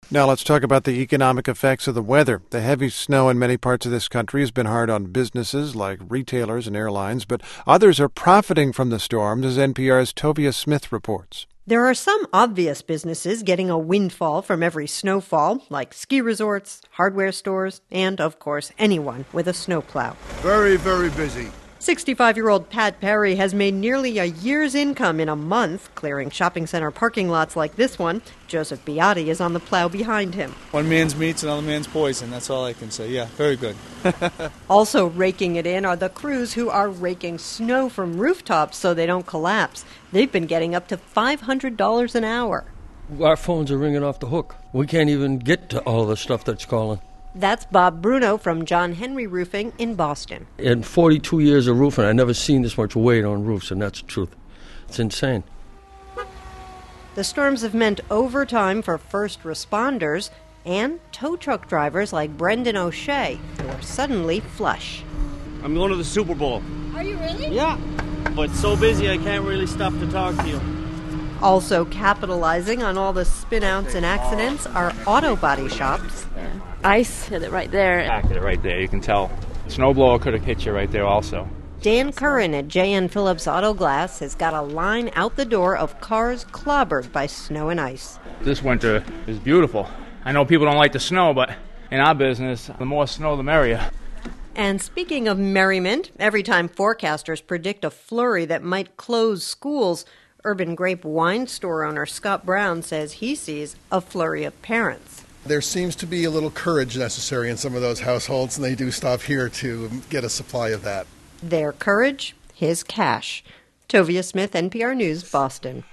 Now let's talk about the economic effects of the weather. The heavy snow in many parts of this country has been hard on businesses like retailers and airlines, but others are profiting from the storms, as NPR's Tovia Smith reports. There are some obvious businesses getting a windfall from every snowfall, like ski resorts, hardware stores, and, of course, anyone with a snowplow. Very, very busy. 65-year-old Pat Perry has made nearly a year's income in a month clearing shopping center parking lots like this one. Joseph Beati is on the plow behind him. One man's meat's another man's poison. That's all I can say. Yeah, very good. Also raking it in are the crews who are raking snow from rooftops so they don't collapse. They've been getting up to $500 an hour. Our phones are ringing off the hook. We can't even get to all the stuff that's calling. That's Bob Bruno from John Henry Roofing in Boston. In 42 years of roofing, I've never seen this much weight on roofs, and that's the truth. It's insane. The storms have meant overtime for first responders and tow truck drivers like Brendan O'Shea, who are suddenly flush. I'm going to the Super Bowl. Are you really? Yeah, but so busy I can't really stop to talk to you. Also capitalizing on all the spin-outs and accidents are auto body shops. Yeah. Ice hit it right there. Hit it right there, you can tell. Snowblower could have hit you right there also. Dan Curran at J.N. Phillips Auto Glass has got a line out the door of cars clobbered by snow and ice. This winter is beautiful. I know people don't like the snow, but in our business, the more snow, the merrier. And speaking of merriment, every time forecasters predict a flurry that might close schools, Urban Grape wine store owner Scott Brown says he sees a flurry of parents. There seems to be a little courage necessary in some of those households, and they do stop here to get a supply of that. Their courage, his cash. Tovia Smith, NPR News, Boston.